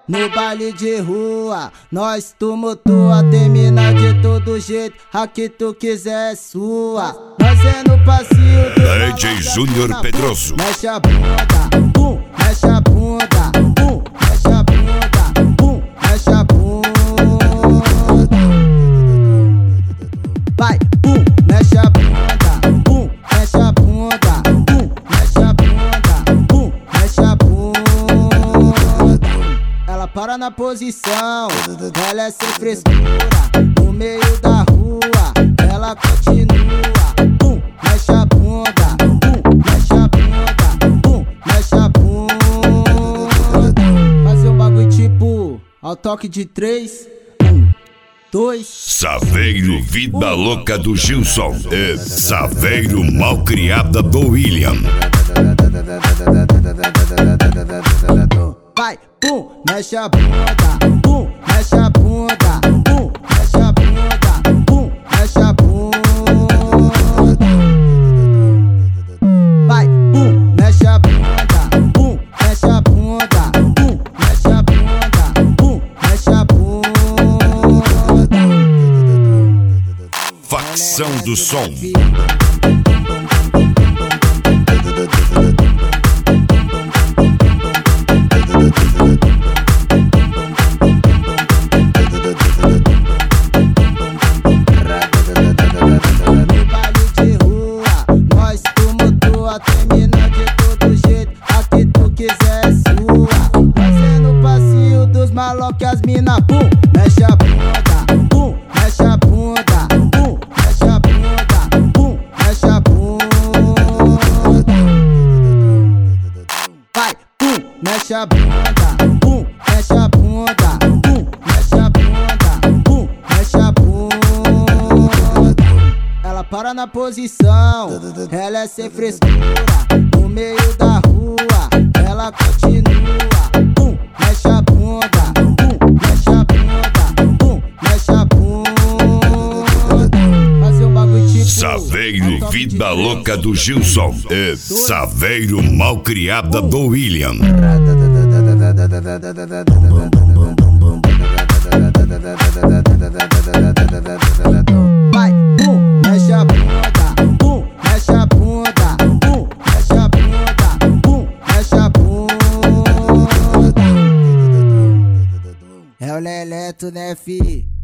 No baile de rua, nós tumultua, termina de todo jeito, a que tu quiser é sua. Nós é no passeio do DJ Júnior Pedroso. Mexe a bunda, pum, mexe a bunda, pum, mexe a bunda, pum, mexe a bunda. Vai, pum, mexe a bunda, pum, mexe a bunda, pum, mexe a bunda, pum, mexe a bunda. Ela para na posição, ela é sem frescura. No meio da rua, ela continua. Pum, mexe a bunda, pum, mexe a bunda, pum, mexe a bunda. Fazer um bagulho tipo ao toque de 3, 1, 2. Saveiro Vida Louca do Gilson e Saveiro Malcriada do William. Vai, pum, mexe a bunda, pum, mexe a bunda, pum, mexe a bunda, pum, mexe a bunda. Vai, pum, mexe a bunda, pum, mexe a bunda, pum, mexe a bunda, pum, mexe a bunda. Facção do Som. Termina de todo jeito, a que tu quiser é sua. Fazendo passeio dos malocos, as mina, pum, mexe a bunda, pum, mexe a bunda, pum, mexe a bunda, pum, mexe a bunda. Vai, pum, mexe a bunda, pum, mexe a bunda, pum, mexe a bunda, pum, mexe a bunda. Ela para na posição, ela é sem frescura. No meio da rua, ela continua. Pum, mexe a bunda, pum, mexe a bunda, pum, mexe a bunda. Fazer um bagulho tipo Saveiro Vida Louca do Gilson e Saveiro Malcriada do William. Vai, pum, mexe a bunda, pum, mexe a bunda, pum, mexe a bunda, pum, mexe a bunda. É o Leleto, né, fi?